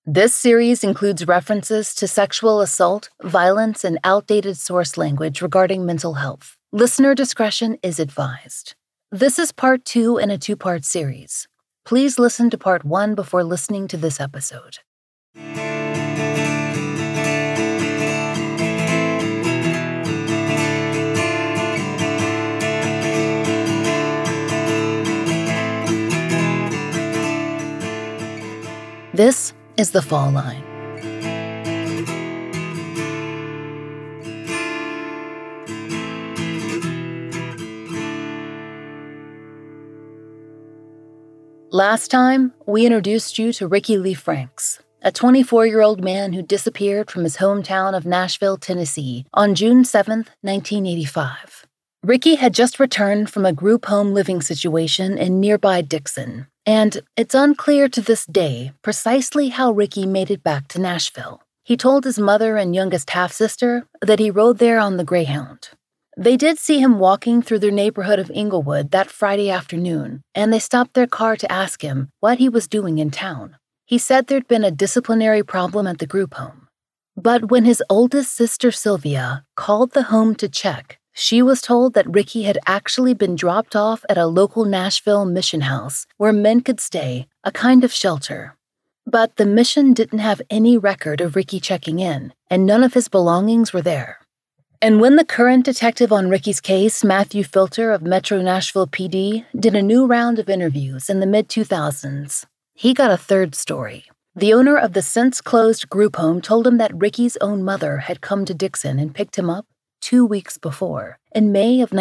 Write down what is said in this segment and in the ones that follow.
This series includes references to sexual assault, violence, and outdated source language regarding mental health. Listener discretion is advised. This is part 2 in a 2-part series. Please listen to part 1 before listening to this episode. This is The Fall Line. Last time, we introduced you to Ricky Lee Franks, a 24-year-old man who disappeared from his hometown of Nashville, Tennessee, on June 7, 1985. Ricky had just returned from a group home living situation in nearby Dixon, and it's unclear to this day precisely how Ricky made it back to Nashville. He told his mother and youngest half-sister that he rode there on the Greyhound. They did see him walking through their neighborhood of Inglewood that Friday afternoon, and they stopped their car to ask him what he was doing in town. He said there'd been a disciplinary problem at the group home. But when his oldest sister Sylvia called the home to check, she was told that Ricky had actually been dropped off at a local Nashville mission house where men could stay, a kind of shelter. But the mission didn't have any record of Ricky checking in, and none of his belongings were there. And when the current detective on Ricky's case, Matthew Filter of Metro Nashville PD, did a new round of interviews in the mid-2000s, he got a third story. The owner of the since-closed group home told him that Ricky's own mother had come to Dixon and picked him up 2 weeks before, in May of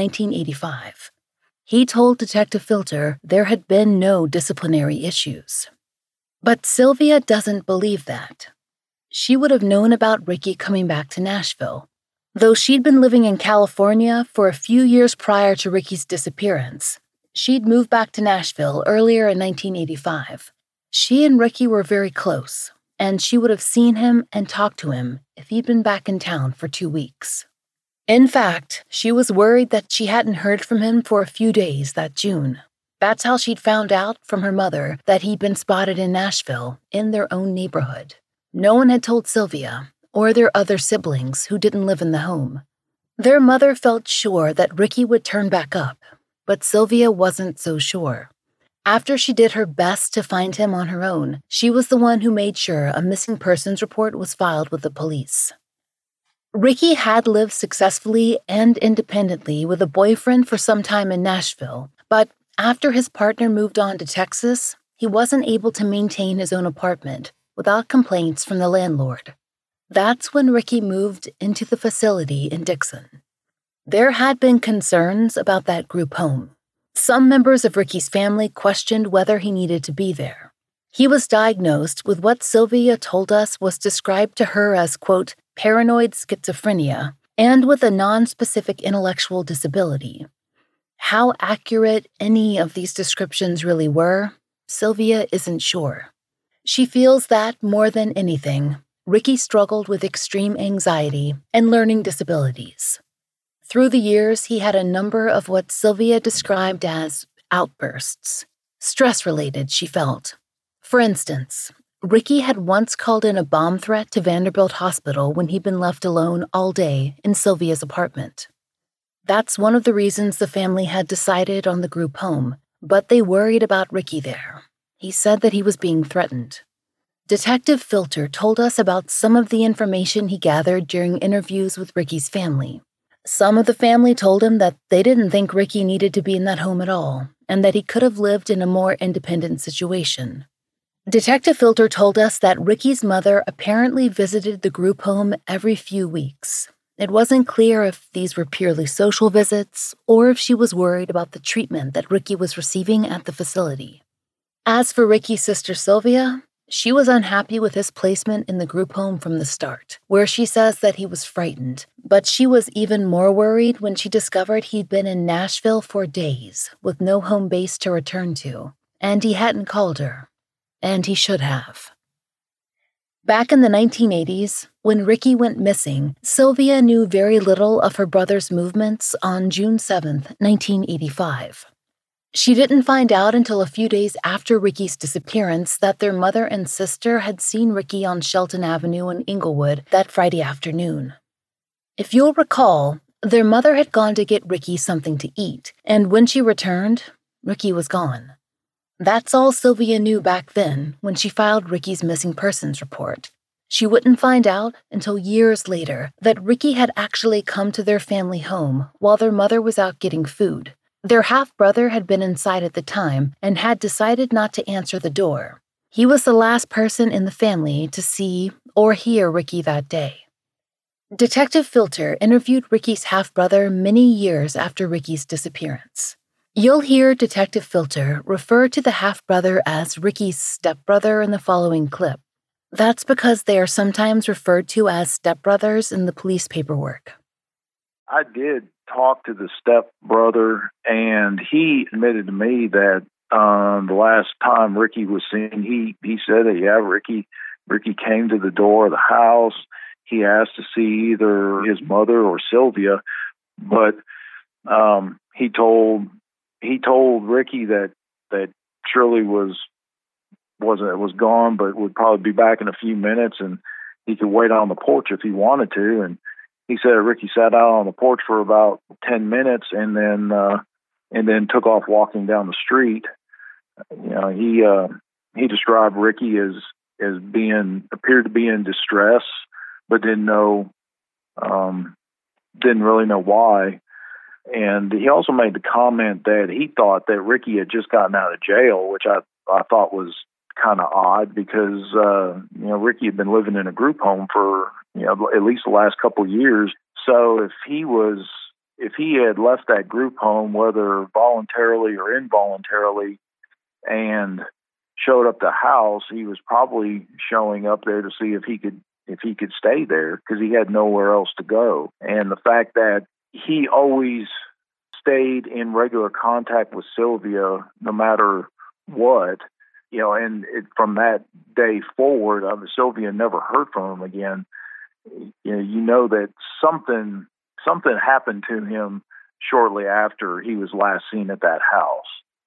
1985. He told Detective Filter there had been no disciplinary issues. But Sylvia doesn't believe that. She would have known about Ricky coming back to Nashville. Though she'd been living in California for a few years prior to Ricky's disappearance, she'd moved back to Nashville earlier in 1985. She and Ricky were very close, and she would have seen him and talked to him if he'd been back in town for 2 weeks. In fact, she was worried that she hadn't heard from him for a few days that June. That's how she'd found out from her mother that he'd been spotted in Nashville, in their own neighborhood. No one had told Sylvia, or their other siblings who didn't live in the home. Their mother felt sure that Ricky would turn back up, but Sylvia wasn't so sure. After she did her best to find him on her own, she was the one who made sure a missing persons report was filed with the police. Ricky had lived successfully and independently with a boyfriend for some time in Nashville, but after his partner moved on to Texas, he wasn't able to maintain his own apartment without complaints from the landlord. That's when Ricky moved into the facility in Dixon. There had been concerns about that group home. Some members of Ricky's family questioned whether he needed to be there. He was diagnosed with what Sylvia told us was described to her as, quote, paranoid schizophrenia, and with a non-specific intellectual disability. How accurate any of these descriptions really were, Sylvia isn't sure. She feels that, more than anything, Ricky struggled with extreme anxiety and learning disabilities. Through the years, he had a number of what Sylvia described as outbursts, stress-related, she felt. For instance, Ricky had once called in a bomb threat to Vanderbilt Hospital when he'd been left alone all day in Sylvia's apartment. That's one of the reasons the family had decided on the group home, but they worried about Ricky there. He said that he was being threatened. Detective Filter told us about some of the information he gathered during interviews with Ricky's family. Some of the family told him that they didn't think Ricky needed to be in that home at all, and that he could have lived in a more independent situation. Detective Filter told us that Ricky's mother apparently visited the group home every few weeks. It wasn't clear if these were purely social visits or if she was worried about the treatment that Ricky was receiving at the facility. As for Ricky's sister Sylvia, she was unhappy with his placement in the group home from the start, where she says that he was frightened. But she was even more worried when she discovered he'd been in Nashville for days with no home base to return to, and he hadn't called her. And he should have. Back in the 1980s, when Ricky went missing, Sylvia knew very little of her brother's movements on June 7, 1985. She didn't find out until a few days after Ricky's disappearance that their mother and sister had seen Ricky on Shelton Avenue in Inglewood that Friday afternoon. If you'll recall, their mother had gone to get Ricky something to eat, and when she returned, Ricky was gone. That's all Sylvia knew back then when she filed Ricky's missing persons report. She wouldn't find out until years later that Ricky had actually come to their family home while their mother was out getting food. Their half-brother had been inside at the time and had decided not to answer the door. He was the last person in the family to see or hear Ricky that day. Detective Filter interviewed Ricky's half-brother many years after Ricky's disappearance. You'll hear Detective Filter refer to the half-brother as Ricky's stepbrother in the following clip. That's because they are sometimes referred to as stepbrothers in the police paperwork. I did talk to the stepbrother, and he admitted to me that the last time Ricky was seen, he said that, yeah, Ricky came to the door of the house. He asked to see either his mother or Sylvia, but he told Ricky that Shirley was gone, but would probably be back in a few minutes, and he could wait on the porch if he wanted to. And he said Ricky sat out on the porch for about 10 minutes, and then took off walking down the street. You know, he described Ricky as appeared to be in distress, but didn't really know why. And he also made the comment that he thought that Ricky had just gotten out of jail, which I thought was kind of odd because, Ricky had been living in a group home for, at least the last couple of years. So if he had left that group home, whether voluntarily or involuntarily, and showed up to the house, he was probably showing up there to see if he could stay there because he had nowhere else to go. And the fact that he always stayed in regular contact with Sylvia no matter what, from that day forward, Sylvia never heard from him again. That something happened to him shortly after he was last seen at that house.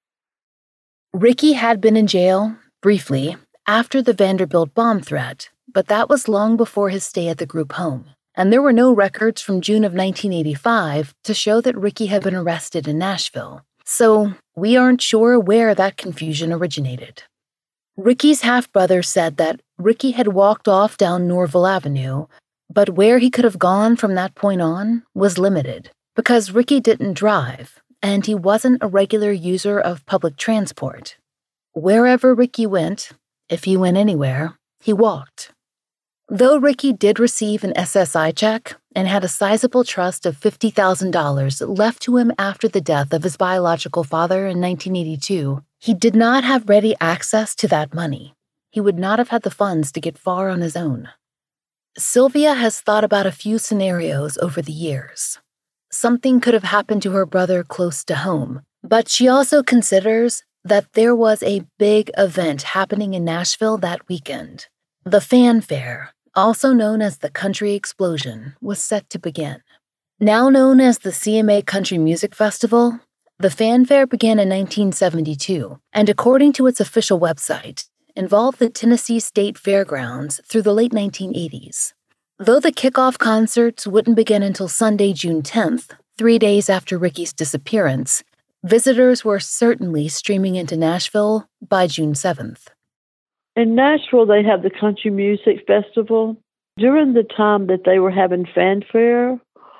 Ricky had been in jail, briefly, after the Vanderbilt bomb threat, but that was long before his stay at the group home. And there were no records from June of 1985 to show that Ricky had been arrested in Nashville. So we aren't sure where that confusion originated. Ricky's half-brother said that Ricky had walked off down Norville Avenue, but where he could have gone from that point on was limited, because Ricky didn't drive, and he wasn't a regular user of public transport. Wherever Ricky went, if he went anywhere, he walked. Though Ricky did receive an SSI check and had a sizable trust of $50,000 left to him after the death of his biological father in 1982, he did not have ready access to that money. He would not have had the funds to get far on his own. Sylvia has thought about a few scenarios over the years. Something could have happened to her brother close to home, but she also considers that there was a big event happening in Nashville that weekend. The fanfare, also known as the Country Explosion, was set to begin. Now known as the CMA Country Music Festival, the fanfare began in 1972, and according to its official website, involved the Tennessee State Fairgrounds through the late 1980s. Though the kickoff concerts wouldn't begin until Sunday, June 10th, 3 days after Ricky's disappearance, visitors were certainly streaming into Nashville by June 7th. In Nashville, they have the Country Music Festival. During the time that they were having fanfare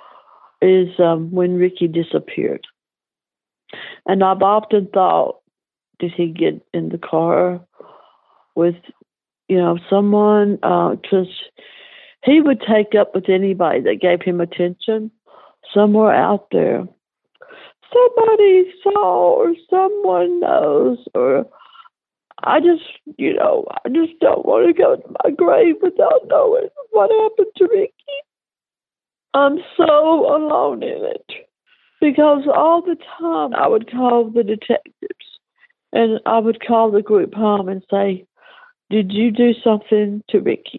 is when Ricky disappeared. And I've often thought, did he get in the car with, someone? Because he would take up with anybody that gave him attention somewhere out there. Somebody saw or someone knows, or I just don't want to go to my grave without knowing what happened to Ricky. I'm so alone in it because all the time I would call the detectives and I would call the group home and say, did you do something to Ricky?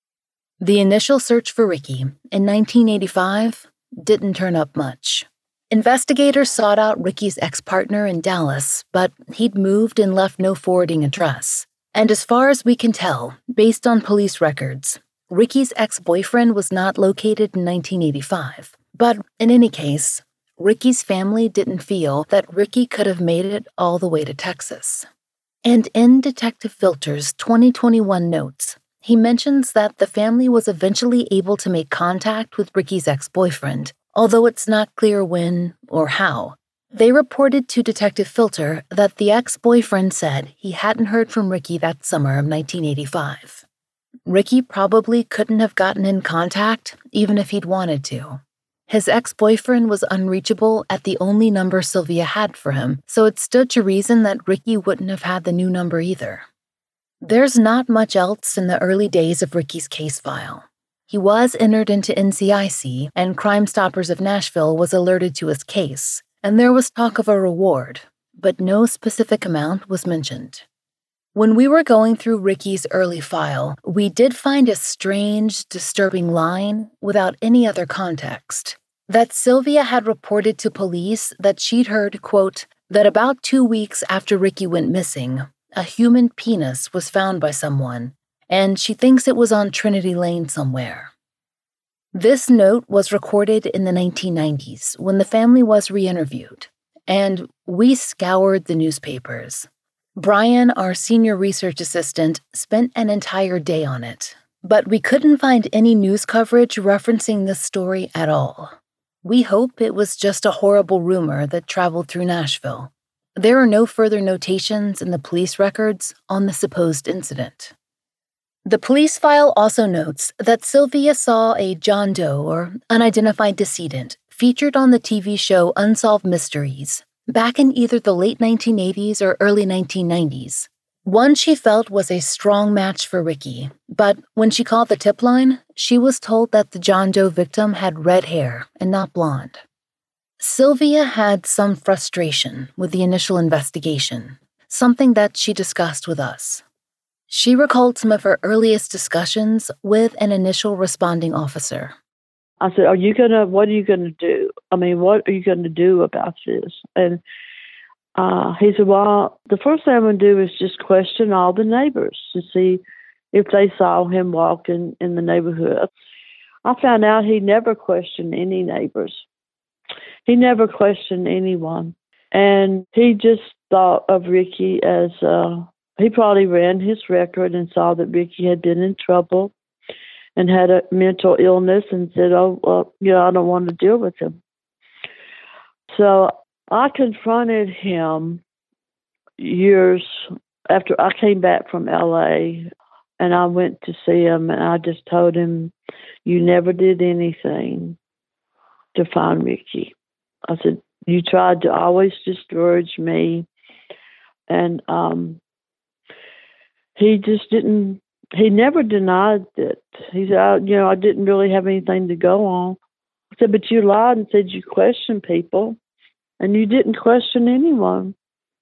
The initial search for Ricky in 1985 didn't turn up much. Investigators sought out Ricky's ex-partner in Dallas, but he'd moved and left no forwarding address. And as far as we can tell, based on police records, Ricky's ex-boyfriend was not located in 1985. But in any case, Ricky's family didn't feel that Ricky could have made it all the way to Texas. And in Detective Filter's 2021 notes, he mentions that the family was eventually able to make contact with Ricky's ex-boyfriend, although it's not clear when or how. They reported to Detective Filter that the ex-boyfriend said he hadn't heard from Ricky that summer of 1985. Ricky probably couldn't have gotten in contact even if he'd wanted to. His ex-boyfriend was unreachable at the only number Sylvia had for him, so it stood to reason that Ricky wouldn't have had the new number either. There's not much else in the early days of Ricky's case file. He was entered into NCIC, and Crime Stoppers of Nashville was alerted to his case, and there was talk of a reward, but no specific amount was mentioned. When we were going through Ricky's early file, we did find a strange, disturbing line without any other context. That Sylvia had reported to police that she'd heard, quote, that about 2 weeks after Ricky went missing, a human penis was found by someone, and she thinks it was on Trinity Lane somewhere. This note was recorded in the 1990s when the family was re-interviewed, and we scoured the newspapers. Brian, our senior research assistant, spent an entire day on it, but we couldn't find any news coverage referencing this story at all. We hope it was just a horrible rumor that traveled through Nashville. There are no further notations in the police records on the supposed incident. The police file also notes that Sylvia saw a John Doe, or unidentified decedent, featured on the TV show Unsolved Mysteries back in either the late 1980s or early 1990s. One she felt was a strong match for Ricky, but when she called the tip line, she was told that the John Doe victim had red hair and not blonde. Sylvia had some frustration with the initial investigation, something that she discussed with us. She recalled some of her earliest discussions with an initial responding officer. I said, what are you going to do? What are you going to do about this? And he said, well, the first thing I'm going to do is just question all the neighbors to see if they saw him walking in the neighborhood. I found out he never questioned any neighbors. He never questioned anyone. And he just thought of Ricky as, he probably ran his record and saw that Ricky had been in trouble and had a mental illness and said, I don't want to deal with him. So I confronted him years after I came back from LA, and I went to see him, and I just told him, you never did anything to find Ricky. I said, you tried to always discourage me. And he just didn't, he never denied it. He said, I didn't really have anything to go on. I said, but you lied and said you questioned people, and you didn't question anyone.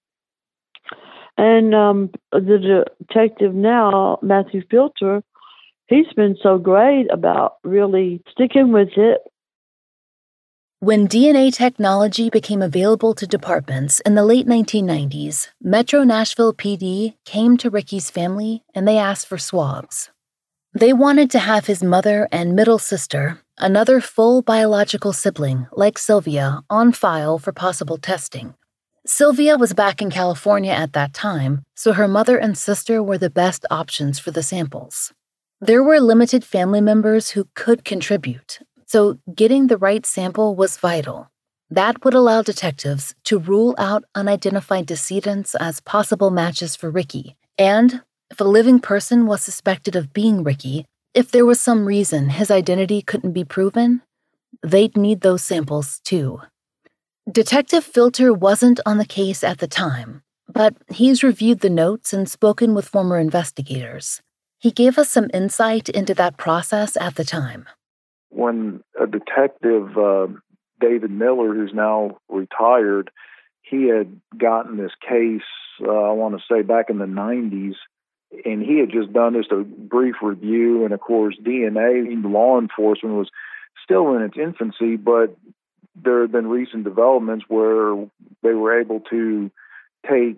And the detective now, Matthew Filter, he's been so great about really sticking with it. When DNA technology became available to departments in the late 1990s, Metro Nashville PD came to Ricky's family and they asked for swabs. They wanted to have his mother and middle sister, another full biological sibling like Sylvia, on file for possible testing. Sylvia was back in California at that time, so her mother and sister were the best options for the samples. There were limited family members who could contribute, so getting the right sample was vital. That would allow detectives to rule out unidentified decedents as possible matches for Ricky, and if a living person was suspected of being Ricky, if there was some reason his identity couldn't be proven, they'd need those samples too. Detective Filter wasn't on the case at the time, but he's reviewed the notes and spoken with former investigators. He gave us some insight into that process at the time. When a detective, David Miller, who's now retired, he had gotten this case, I want to say back in the 90s, and he had just done just a brief review. And of course, DNA, law enforcement was still in its infancy, but there have been recent developments where they were able to take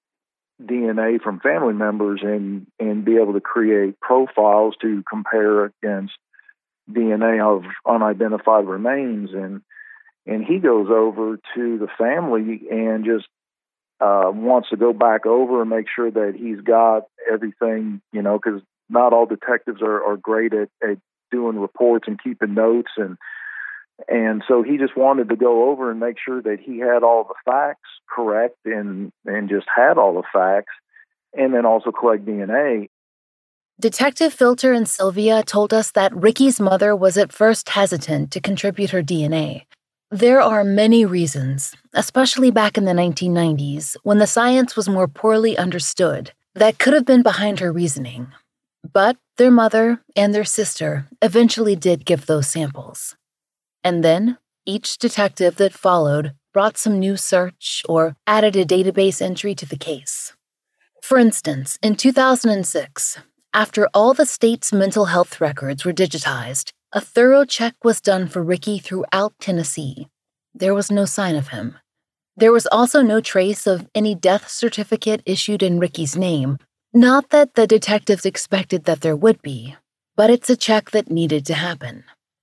DNA from family members and be able to create profiles to compare against DNA of unidentified remains. And he goes over to the family and just wants to go back over and make sure that he's got everything, because not all detectives are great at doing reports and keeping notes. And so he just wanted to go over and make sure that he had all the facts correct and just had all the facts, and then also collect DNA. Detective Filter and Sylvia told us that Ricky's mother was at first hesitant to contribute her DNA. There are many reasons, especially back in the 1990s, when the science was more poorly understood, that could have been behind her reasoning. But their mother and their sister eventually did give those samples. And then, each detective that followed brought some new search or added a database entry to the case. For instance, in 2006, after all the state's mental health records were digitized, a thorough check was done for Ricky throughout Tennessee. There was no sign of him. There was also no trace of any death certificate issued in Ricky's name. Not that the detectives expected that there would be, but it's a check that needed to happen.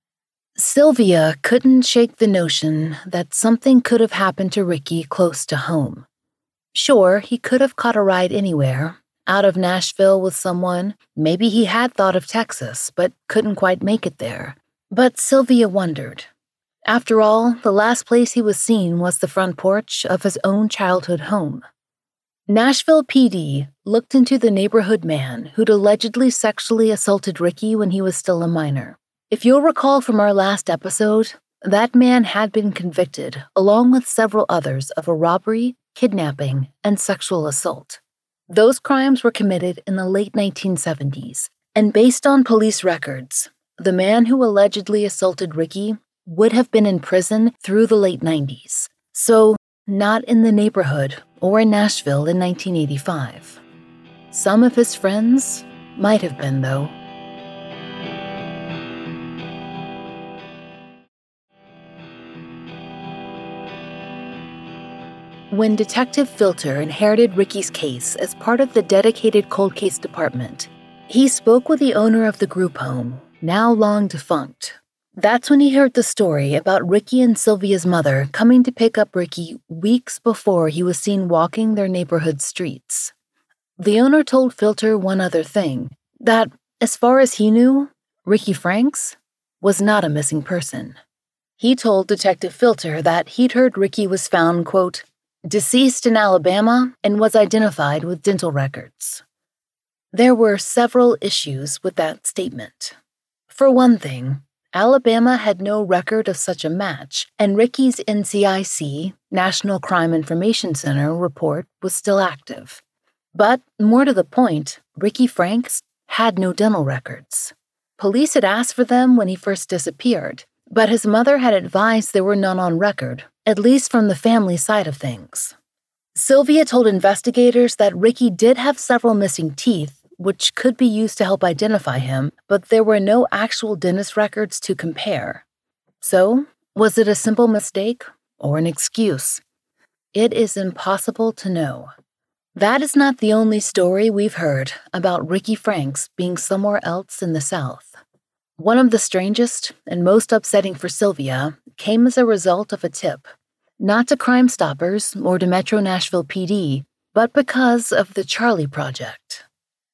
Sylvia couldn't shake the notion that something could have happened to Ricky close to home. Sure, he could have caught a ride anywhere, out of Nashville with someone. Maybe he had thought of Texas, but couldn't quite make it there. But Sylvia wondered. After all, the last place he was seen was the front porch of his own childhood home. Nashville PD looked into the neighborhood man who'd allegedly sexually assaulted Ricky when he was still a minor. If you'll recall from our last episode, that man had been convicted, along with several others, of a robbery, kidnapping, and sexual assault. Those crimes were committed in the late 1970s, and based on police records, the man who allegedly assaulted Ricky would have been in prison through the late 90s, so not in the neighborhood or in Nashville in 1985. Some of his friends might have been, though. When Detective Filter inherited Ricky's case as part of the dedicated cold case department, he spoke with the owner of the group home, now long defunct. That's when he heard the story about Ricky and Sylvia's mother coming to pick up Ricky weeks before he was seen walking their neighborhood streets. The owner told Filter one other thing, that, as far as he knew, Ricky Franks was not a missing person. He told Detective Filter that he'd heard Ricky was found, quote, deceased in Alabama and was identified with dental records. There were several issues with that statement. For one thing, Alabama had no record of such a match, and Ricky's NCIC, National Crime Information Center, report was still active. But, more to the point, Ricky Franks had no dental records. Police had asked for them when he first disappeared, but his mother had advised there were none on record, at least from the family side of things. Sylvia told investigators that Ricky did have several missing teeth, which could be used to help identify him, but there were no actual dentist records to compare. So, was it a simple mistake or an excuse? It is impossible to know. That is not the only story we've heard about Ricky Franks being somewhere else in the South. One of the strangest and most upsetting for Sylvia came as a result of a tip, not to Crime Stoppers or to Metro Nashville PD, but because of the Charlie Project.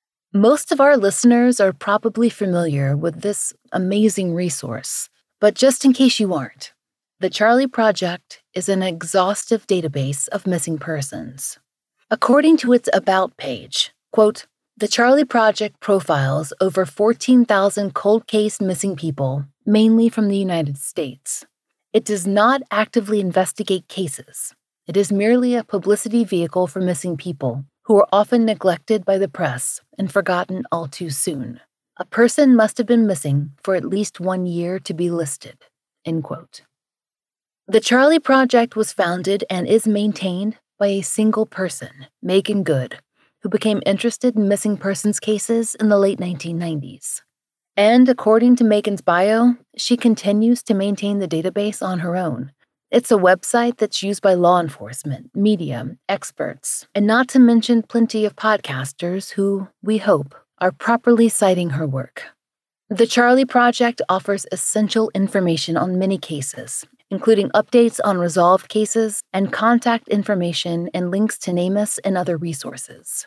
Most of our listeners are probably familiar with this amazing resource, but just in case you aren't, the Charlie Project is an exhaustive database of missing persons. According to its About page, quote, the Charlie Project profiles over 14,000 cold case missing people, mainly from the United States. It does not actively investigate cases. It is merely a publicity vehicle for missing people who are often neglected by the press and forgotten all too soon. A person must have been missing for at least 1 year to be listed, end quote. The Charlie Project was founded and is maintained by a single person, Megan Good, who became interested in missing persons cases in the late 1990s. And according to Megan's bio, she continues to maintain the database on her own, It's a website that's used by law enforcement, media, experts, and not to mention plenty of podcasters who, we hope, are properly citing her work. The Charlie Project offers essential information on many cases, including updates on resolved cases and contact information and links to NamUs and other resources.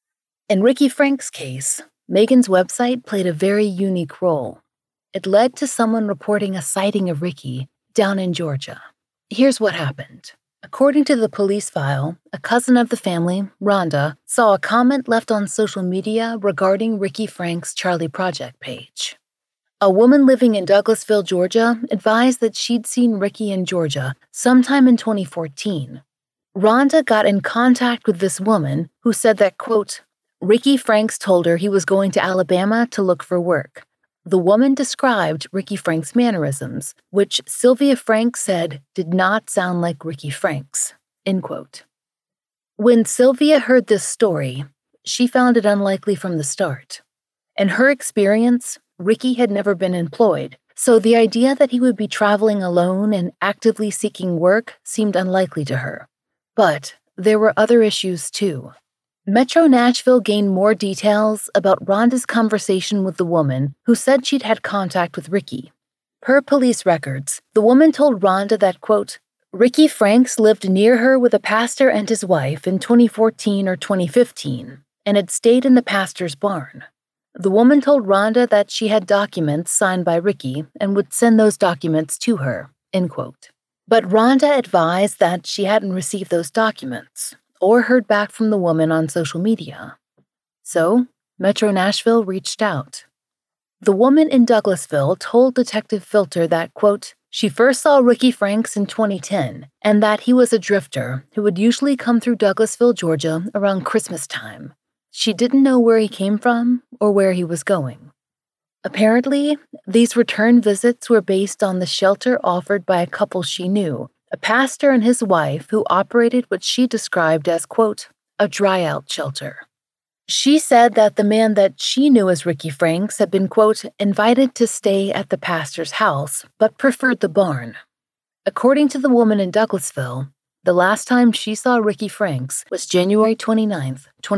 In Ricky Frank's case, Megan's website played a very unique role. It led to someone reporting a sighting of Ricky down in Georgia. Here's what happened. According to the police file, a cousin of the family, Rhonda, saw a comment left on social media regarding Ricky Frank's Charlie Project page. A woman living in Douglasville, Georgia, advised that she'd seen Ricky in Georgia sometime in 2014. Rhonda got in contact with this woman who said that, quote, Ricky Franks told her he was going to Alabama to look for work. The woman described Ricky Frank's mannerisms, which Sylvia Franks said did not sound like Ricky Frank's, end quote. When Sylvia heard this story, she found it unlikely from the start. In her experience, Ricky had never been employed, so the idea that he would be traveling alone and actively seeking work seemed unlikely to her. But there were other issues too. Metro Nashville gained more details about Rhonda's conversation with the woman who said she'd had contact with Ricky. Per police records, the woman told Rhonda that, quote, Ricky Franks lived near her with a pastor and his wife in 2014 or 2015 and had stayed in the pastor's barn. The woman told Rhonda that she had documents signed by Ricky and would send those documents to her, end quote. But Rhonda advised that she hadn't received those documents or heard back from the woman on social media. So, Metro Nashville reached out. The woman in Douglasville told Detective Filter that, quote, she first saw Ricky Franks in 2010 and that he was a drifter who would usually come through Douglasville, Georgia around Christmas time. She didn't know where he came from or where he was going. Apparently, these return visits were based on the shelter offered by a couple she knew, a pastor and his wife who operated what she described as, quote, a dry-out shelter. She said that the man that she knew as Ricky Franks had been, quote, invited to stay at the pastor's house, but preferred the barn. According to the woman in Douglasville, the last time she saw Ricky Franks was January 29,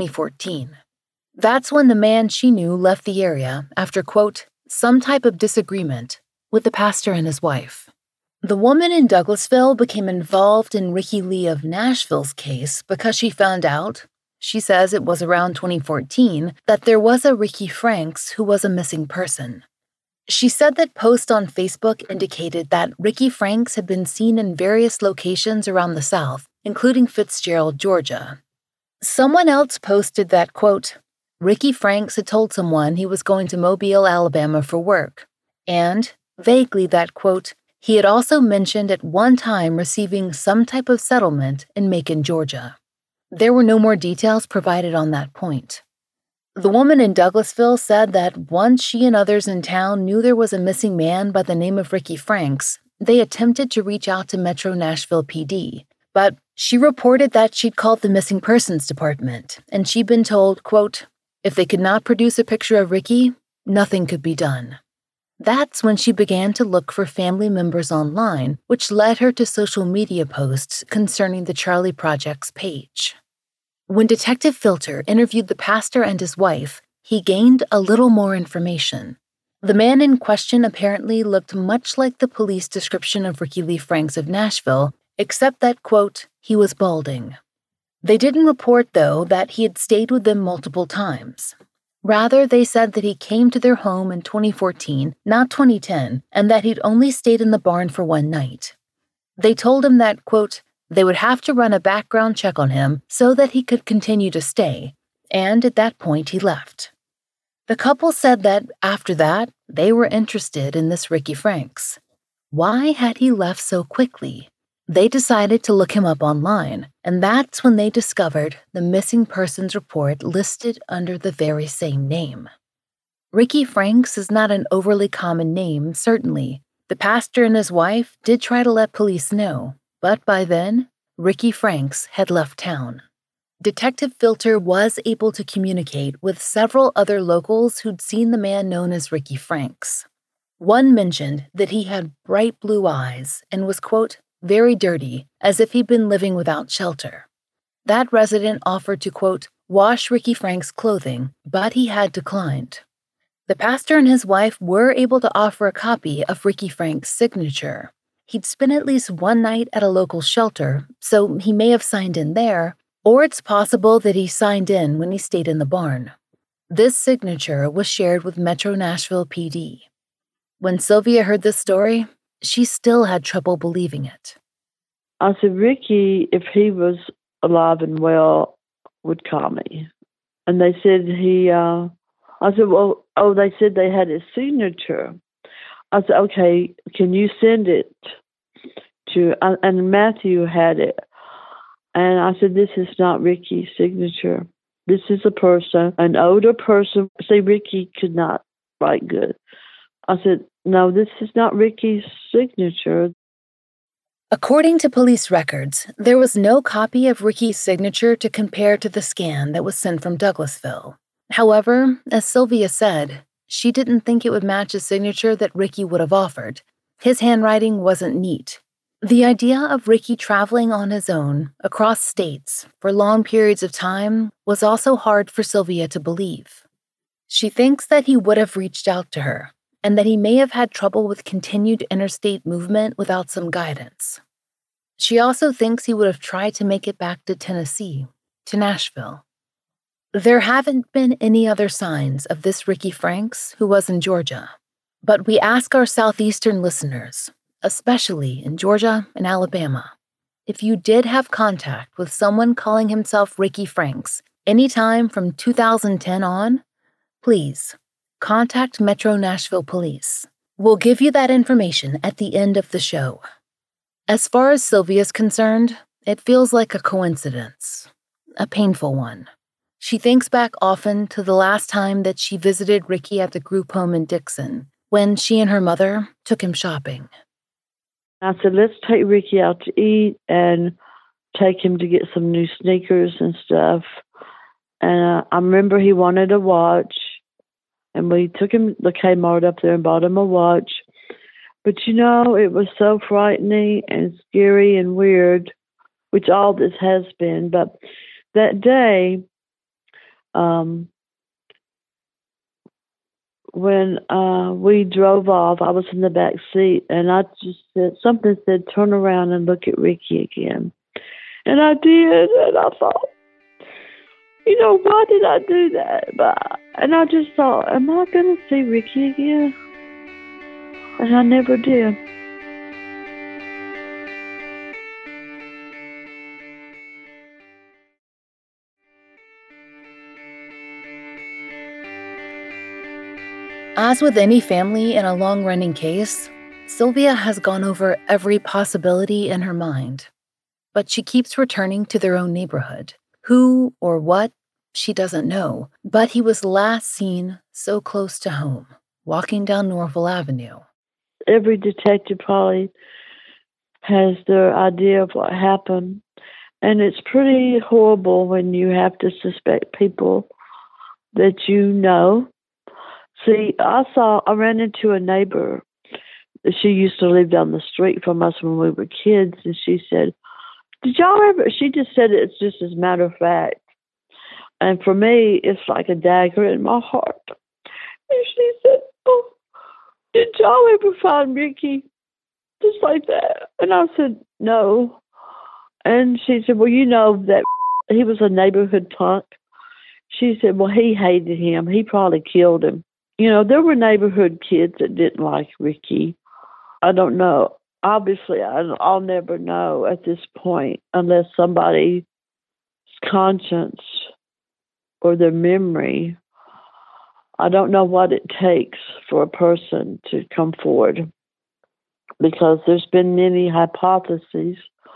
2014. That's when the man she knew left the area after, quote, some type of disagreement with the pastor and his wife. The woman in Douglasville became involved in Ricky Lee of Nashville's case because she found out, she says it was around 2014, that there was a Ricky Franks who was a missing person. She said that posts on Facebook indicated that Ricky Franks had been seen in various locations around the South, including Fitzgerald, Georgia. Someone else posted that, quote, Ricky Franks had told someone he was going to Mobile, Alabama for work, and, vaguely, that, quote, he had also mentioned at one time receiving some type of settlement in Macon, Georgia. There were no more details provided on that point. The woman in Douglasville said that once she and others in town knew there was a missing man by the name of Ricky Franks, they attempted to reach out to Metro Nashville PD, but she reported that she'd called the Missing Persons Department, and she'd been told, quote, if they could not produce a picture of Ricky, nothing could be done. That's when she began to look for family members online, which led her to social media posts concerning the Charlie Project's page. When Detective Filter interviewed the pastor and his wife, he gained a little more information. The man in question apparently looked much like the police description of Ricky Lee Franks of Nashville, except that, quote, he was balding. They didn't report, though, that he had stayed with them multiple times. Rather, they said that he came to their home in 2014, not 2010, and that he'd only stayed in the barn for one night. They told him that, quote, they would have to run a background check on him so that he could continue to stay, and at that point he left. The couple said that, after that, they were interested in this Ricky Franks. Why had he left so quickly? They decided to look him up online, and that's when they discovered the missing persons report listed under the very same name. Ricky Franks is not an overly common name, certainly. The pastor and his wife did try to let police know, but by then, Ricky Franks had left town. Detective Filter was able to communicate with several other locals who'd seen the man known as Ricky Franks. One mentioned that he had bright blue eyes and was, quote, very dirty, as if he'd been living without shelter. That resident offered to, quote, wash Ricky Frank's clothing, but he had declined. The pastor and his wife were able to offer a copy of Ricky Frank's signature. He'd spent at least one night at a local shelter, so he may have signed in there, or it's possible that he signed in when he stayed in the barn. This signature was shared with Metro Nashville PD. When Sylvia heard this story, she still had trouble believing it. I said, Ricky, if he was alive and well, would call me. And they said I said, well, they said they had his signature. I said, okay, can you send it to, and Matthew had it. And I said, this is not Ricky's signature. This is a person, an older person. See, Ricky could not write good. I said, no, this is not Ricky's signature. According to police records, there was no copy of Ricky's signature to compare to the scan that was sent from Douglasville. However, as Sylvia said, she didn't think it would match a signature that Ricky would have offered. His handwriting wasn't neat. The idea of Ricky traveling on his own across states for long periods of time was also hard for Sylvia to believe. She thinks that he would have reached out to her and that he may have had trouble with continued interstate movement without some guidance. She also thinks he would have tried to make it back to Tennessee, to Nashville. There haven't been any other signs of this Ricky Franks who was in Georgia, but we ask our southeastern listeners, especially in Georgia and Alabama, if you did have contact with someone calling himself Ricky Franks anytime from 2010 on, please contact Metro Nashville Police. We'll give you that information at the end of the show. As far as Sylvia's concerned, it feels like a coincidence, a painful one. She thinks back often to the last time that she visited Ricky at the group home in Dixon, when she and her mother took him shopping. I said, let's take Ricky out to eat and take him to get some new sneakers and stuff. And I remember he wanted a watch, and we took him to Kmart up there and bought him a watch. But, it was so frightening and scary and weird, which all this has been. But that day, when we drove off, I was in the back seat, and I just said, turn around and look at Ricky again. And I did, and I thought, why did I do that? And I just thought, am I going to see Ricky again? And I never did. As with any family in a long-running case, Sylvia has gone over every possibility in her mind. But she keeps returning to their own neighborhood. Who or what, she doesn't know. But he was last seen so close to home, walking down Norville Avenue. Every detective probably has their idea of what happened. And it's pretty horrible when you have to suspect people that you know. See, I ran into a neighbor. She used to live down the street from us when we were kids, and she said, did y'all ever, she just said it's just as a matter of fact. And for me, it's like a dagger in my heart. And she said, oh, did y'all ever find Ricky just like that? And I said, no. And she said, well, that he was a neighborhood punk. She said, well, he hated him. He probably killed him. There were neighborhood kids that didn't like Ricky. I don't know. Obviously, I'll never know at this point unless somebody's conscience or their memory. I don't know what it takes for a person to come forward, because there's been many hypotheses,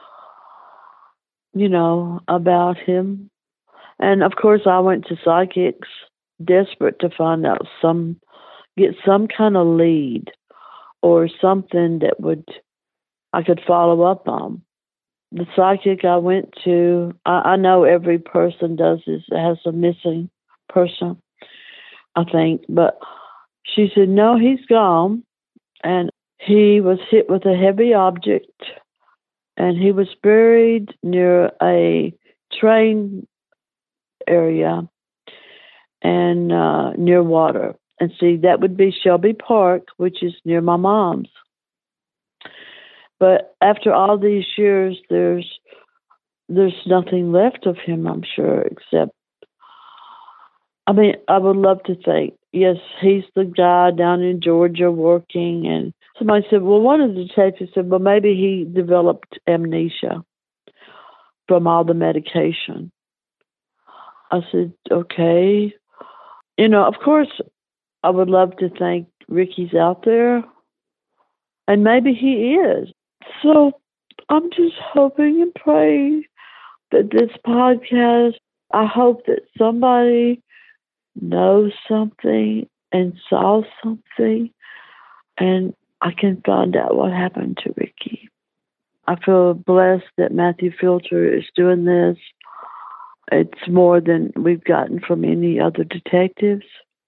about him. And of course, I went to psychics, desperate to find out get some kind of lead or something that I could follow up on. The psychic I went to, I know every person has a missing person, I think, but she said, no, he's gone, and he was hit with a heavy object, And he was buried near a train area and near water. And see, that would be Shelby Park, which is near my mom's. But after all these years, there's nothing left of him, I'm sure, except, I mean, I would love to think, yes, he's the guy down in Georgia working. And somebody said, well, one of the detectives said, well, maybe he developed amnesia from all the medication. I said, okay. You know, of course, I would love to think Ricky's out there, and maybe he is. So I'm just hoping and praying that this podcast, I hope that somebody knows something and saw something, and I can find out what happened to Ricky. I feel blessed that Matthew Filter is doing this. It's more than we've gotten from any other detectives.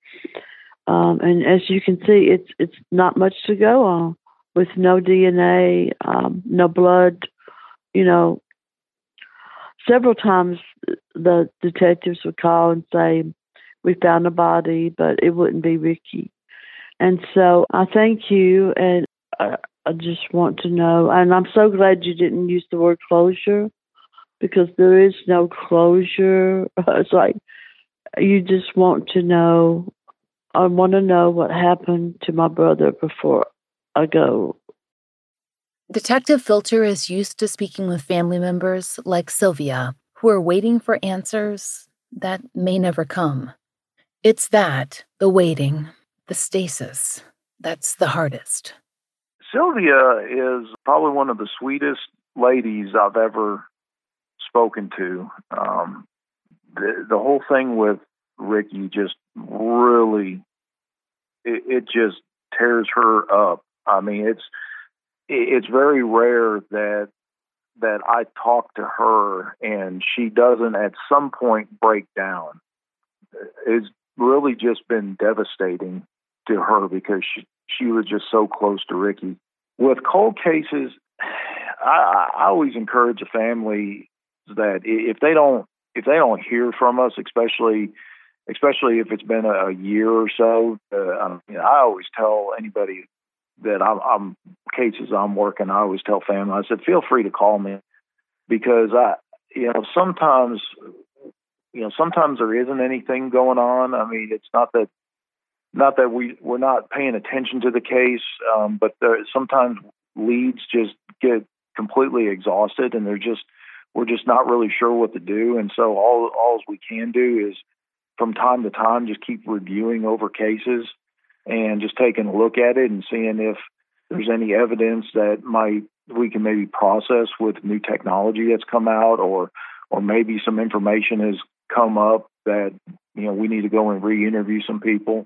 And as you can see, it's not much to go on with no DNA, no blood. You know, several times the detectives would call and say, we found a body, but it wouldn't be Ricky. And so I thank you, and I just want to know, and I'm so glad you didn't use the word closure, because there is no closure. It's like you just want to know. I want to know what happened to my brother before I go. Detective Filter is used to speaking with family members like Sylvia, who are waiting for answers that may never come. It's that, the waiting, the stasis, that's the hardest. Sylvia is probably one of the sweetest ladies I've ever spoken to. The whole thing with Ricky just really, it just tears her up. I mean, it's very rare that I talk to her and she doesn't at some point break down. It's really just been devastating to her because she was just so close to Ricky. With cold cases, I always encourage a family that if they don't hear from us, especially if it's been a year or so, I always tell anybody that I'm cases I'm working, I always tell family, I said, feel free to call me, because sometimes there isn't anything going on. I mean, it's not that we're not paying attention to the case, but sometimes leads just get completely exhausted, and we're just not really sure what to do. And so all we can do is from time to time just keep reviewing over cases and just taking a look at it and seeing if there's any evidence that we can maybe process with new technology that's come out, or maybe some information has come up that we need to go and re-interview some people.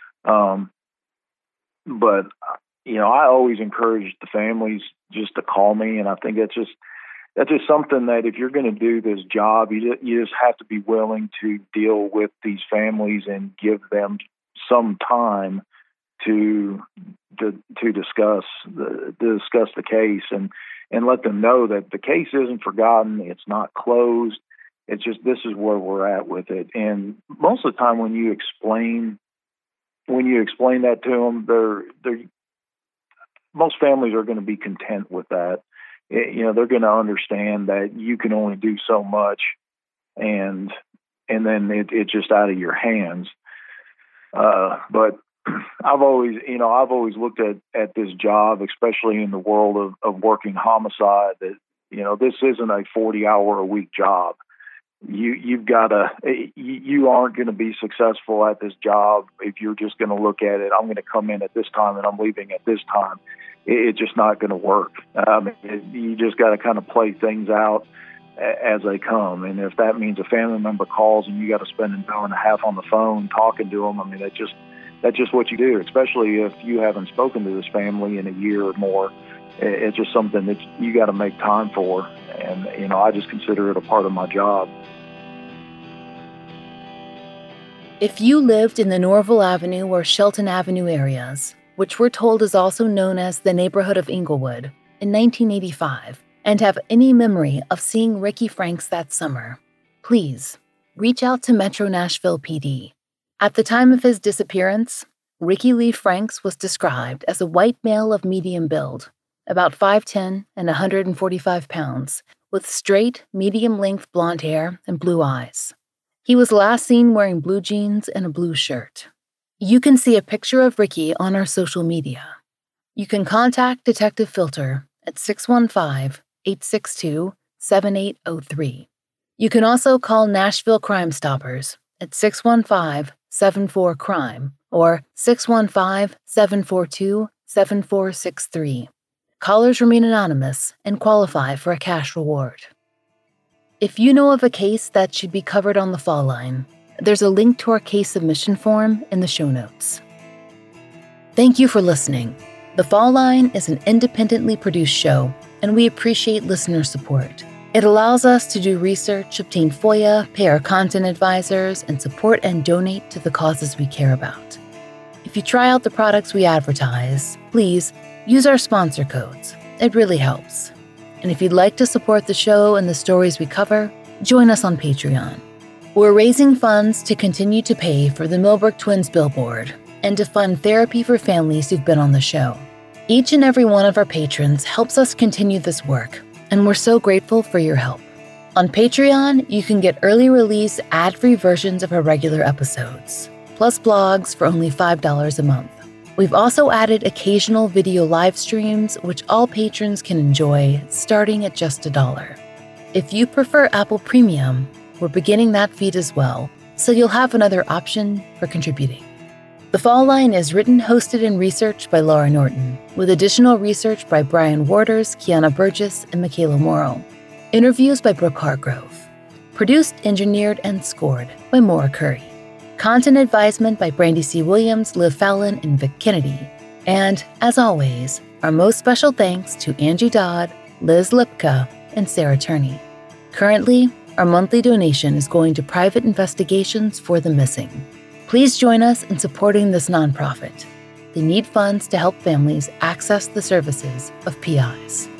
But I always encourage the families just to call me, and I think that's just something that if you're going to do this job, you just have to be willing to deal with these families and give them some time to discuss the case and let them know that the case isn't forgotten, it's not closed. It's just, this is where we're at with it. And most of the time when you explain that to them, most families are going to be content with that. They're going to understand that you can only do so much, and then it's just out of your hands. But I've always looked at this job, especially in the world of working homicide, that this isn't a 40-hour-a-week job. You aren't going to be successful at this job if you're just going to look at it, I'm going to come in at this time and I'm leaving at this time. It's just not going to work. You just got to kind of play things out as they come. And if that means a family member calls and you got to spend an hour and a half on the phone talking to them, I mean, that's just what you do, especially if you haven't spoken to this family in a year or more. It's just something that you got to make time for. And, I just consider it a part of my job. If you lived in the Norville Avenue or Shelton Avenue areas, which we're told is also known as the neighborhood of Inglewood, in 1985, and have any memory of seeing Ricky Franks that summer, please reach out to Metro Nashville PD. At the time of his disappearance, Ricky Lee Franks was described as a white male of medium build, about 5'10" and 145 pounds, with straight, medium-length blonde hair and blue eyes. He was last seen wearing blue jeans and a blue shirt. You can see a picture of Ricky on our social media. You can contact Detective Filter at 615-862-7803. You can also call Nashville Crime Stoppers at 615-74-CRIME or 615-742-7463. Callers remain anonymous and qualify for a cash reward. If you know of a case that should be covered on the Fall Line, there's a link to our case submission form in the show notes. Thank you for listening. The Fall Line is an independently produced show, and we appreciate listener support. It allows us to do research, obtain FOIA, pay our content advisors, and support and donate to the causes we care about. If you try out the products we advertise, please use our sponsor codes. It really helps. And if you'd like to support the show and the stories we cover, join us on Patreon. We're raising funds to continue to pay for the Millbrook Twins billboard and to fund therapy for families who've been on the show. Each and every one of our patrons helps us continue this work, and we're so grateful for your help. On Patreon, you can get early release ad-free versions of our regular episodes, plus blogs for only $5 a month. We've also added occasional video live streams, which all patrons can enjoy, starting at just $1. If you prefer Apple Premium, we're beginning that feed as well, so you'll have another option for contributing. The Fall Line is written, hosted, and researched by Laura Norton, with additional research by Brian Waters, Kiana Burgess, and Michaela Morrow. Interviews by Brooke Hargrove. Produced, engineered, and scored by Maura Curry. Content advisement by Brandy C. Williams, Liv Fallon, and Vic Kennedy. And, as always, our most special thanks to Angie Dodd, Liz Lipka, and Sarah Turney. Currently, our monthly donation is going to private investigations for the missing. Please join us in supporting this nonprofit. They need funds to help families access the services of PIs.